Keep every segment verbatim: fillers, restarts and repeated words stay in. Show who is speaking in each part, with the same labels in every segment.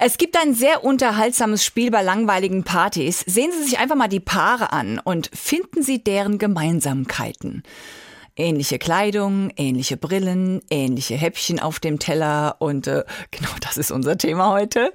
Speaker 1: Es gibt ein sehr unterhaltsames Spiel bei langweiligen Partys. Sehen Sie sich einfach mal die Paare an und finden Sie deren Gemeinsamkeiten. Ähnliche Kleidung, ähnliche Brillen, ähnliche Häppchen auf dem Teller und äh, genau das ist unser Thema heute.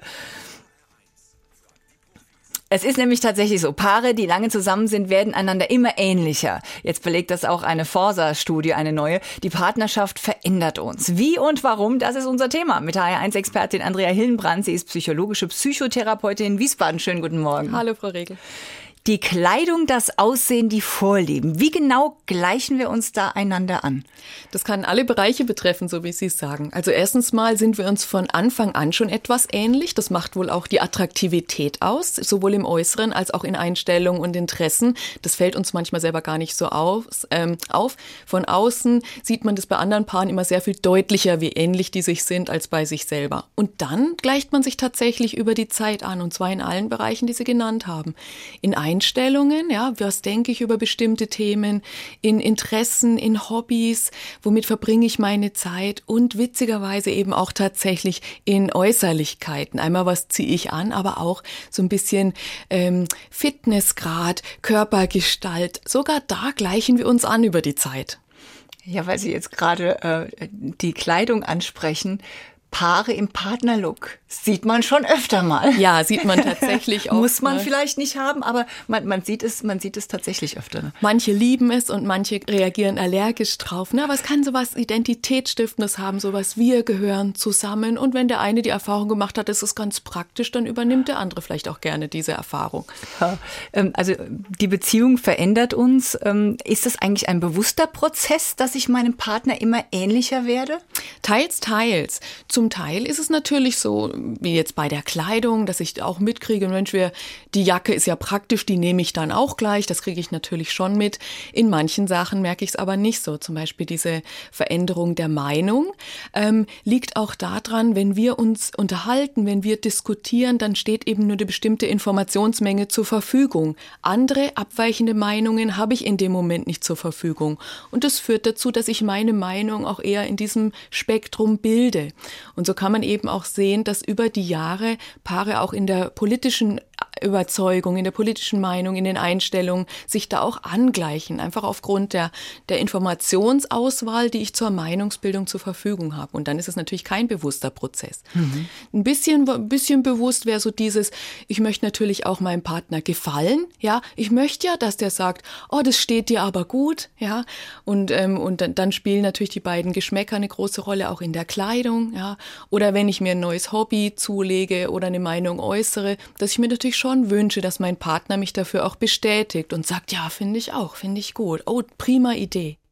Speaker 1: Es ist nämlich tatsächlich so, Paare, die lange zusammen sind, werden einander immer ähnlicher. Jetzt belegt das auch eine Forsa-Studie, eine neue. Die Partnerschaft verändert uns. Wie und warum, das ist unser Thema. Mit H R eins Expertin Andrea Hillenbrand. Sie ist psychologische Psychotherapeutin in Wiesbaden. Schönen guten Morgen.
Speaker 2: Hallo, Frau Regel.
Speaker 1: Die Kleidung, das Aussehen, die Vorlieben. Wie genau gleichen wir uns da einander an?
Speaker 2: Das kann alle Bereiche betreffen, so wie Sie es sagen. Also erstens mal sind wir uns von Anfang an schon etwas ähnlich. Das macht wohl auch die Attraktivität aus, sowohl im Äußeren als auch in Einstellungen und Interessen. Das fällt uns manchmal selber gar nicht so auf. Ähm, auf. Von außen sieht man das bei anderen Paaren immer sehr viel deutlicher, wie ähnlich die sich sind, als bei sich selber. Und dann gleicht man sich tatsächlich über die Zeit an, und zwar in allen Bereichen, die Sie genannt haben. In Einstellungen, ja, was denke ich über bestimmte Themen, in Interessen, in Hobbys, womit verbringe ich meine Zeit und witzigerweise eben auch tatsächlich in Äußerlichkeiten. Einmal, was ziehe ich an, aber auch so ein bisschen ähm, Fitnessgrad, Körpergestalt. Sogar da gleichen wir uns an über die Zeit.
Speaker 1: Ja, weil Sie jetzt gerade äh, die Kleidung ansprechen. Paare im Partnerlook sieht man schon öfter mal.
Speaker 2: Ja, sieht man tatsächlich auch.
Speaker 1: Muss man ne? vielleicht nicht haben, aber man, man sieht es, man sieht es tatsächlich öfter. Ne?
Speaker 2: Manche lieben es und manche reagieren allergisch drauf. Ne? Aber es kann sowas Identitätsstiftendes haben, sowas wir gehören zusammen. Und wenn der eine die Erfahrung gemacht hat, ist es ganz praktisch, dann übernimmt der andere vielleicht auch gerne diese Erfahrung.
Speaker 1: Ja, also die Beziehung verändert uns. Ist das eigentlich ein bewusster Prozess, dass ich meinem Partner immer ähnlicher werde?
Speaker 2: Teils, teils. Zum Teil ist es natürlich so, wie jetzt bei der Kleidung, dass ich auch mitkriege, Mensch, wir, die Jacke ist ja praktisch, die nehme ich dann auch gleich, das kriege ich natürlich schon mit. In manchen Sachen merke ich es aber nicht so. Zum Beispiel diese Veränderung der Meinung ähm, liegt auch daran, wenn wir uns unterhalten, wenn wir diskutieren, dann steht eben nur eine bestimmte Informationsmenge zur Verfügung. Andere abweichende Meinungen habe ich in dem Moment nicht zur Verfügung. Und das führt dazu, dass ich meine Meinung auch eher in diesem Spektrum bilde. Und so kann man eben auch sehen, dass über die Jahre Paare auch in der politischen Überzeugung, in der politischen Meinung, in den Einstellungen sich da auch angleichen, einfach aufgrund der, der Informationsauswahl, die ich zur Meinungsbildung zur Verfügung habe. Und dann ist es natürlich kein bewusster Prozess. Mhm. Ein bisschen, ein bisschen bewusst wäre so dieses, ich möchte natürlich auch meinem Partner gefallen, ja, ich möchte ja, dass der sagt, oh, das steht dir aber gut, ja, und, ähm, und dann, dann spielen natürlich die beiden Geschmäcker eine große Rolle, auch in der Kleidung, ja, oder wenn ich mir ein neues Hobby zulege oder eine Meinung äußere, dass ich mir natürlich schon wünsche, dass mein Partner mich dafür auch bestätigt und sagt, ja, finde ich auch, finde ich gut. Oh, prima Idee.